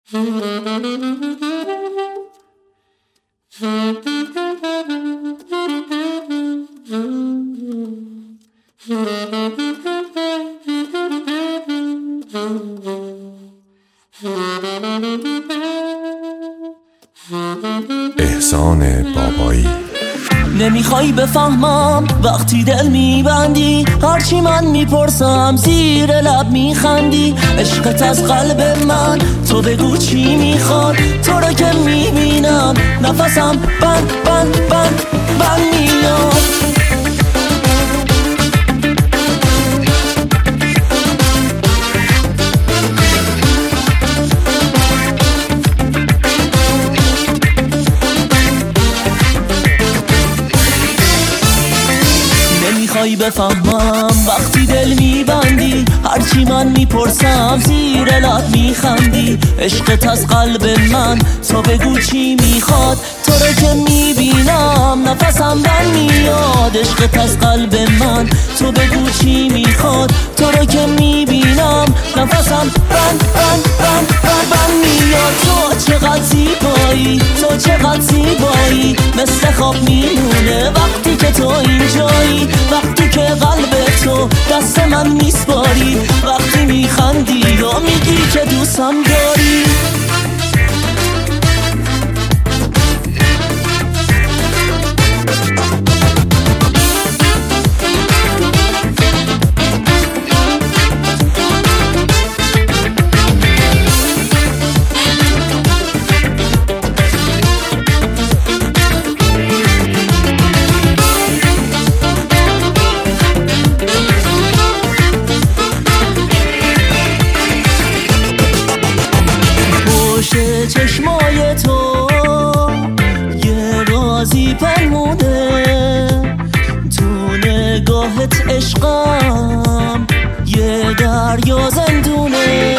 احسان بابایی. نمیخوای بفهمم وقتی دل میبندی، هرچی من میپرسم زیر لب میخندی. عشقت از قلب من، تو بگو چی میخواد. تو رو که میبینم نفسم بند بند بند بند میاد. نمیخوای بفهمم وقتی دل میبندی، هرچی من میپرسم زیر لب میخندی. عشقت از قلب من، تو بگو چی میخواد. تو رو که میبینم نفسم بند میاد. عشقت از قلب من، تو بگو چی میخواد. تو رو که میبینم نفسم بند بند بند بند بند میاد. تو چقدر زیبایی، تو چقدر زیبایی، مثل خواب میمونه وقتی که تو اینجایی. وقتی که قلب تو دست من میسپاری، وقتی میخندی یا میگی که دوستم داری. چشمای تو یه رازی پنمونه، تو نگاهت عشقم یه دریا زندونه.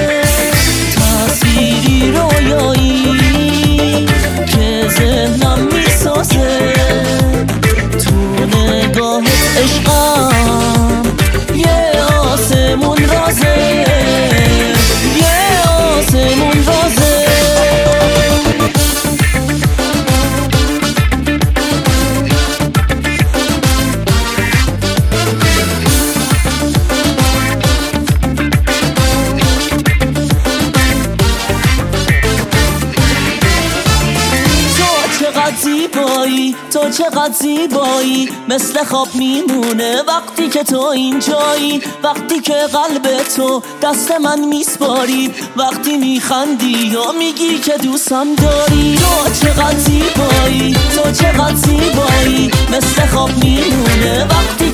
تصویری رویایی که ذهنم میسازه، تو نگاهت عشقم یه آسمون رازه، یه آسمون رازه. زیبایی، تو چقدر زیبایی، مثل خواب میمونه وقتی که تو اینجایی. وقتی که قلب تو دست من میسپاری، وقتی میخندی یا میگی که دوستم داری. تو چقدر زیبایی، تو چقدر زیبایی، مثل خواب میمونه وقتی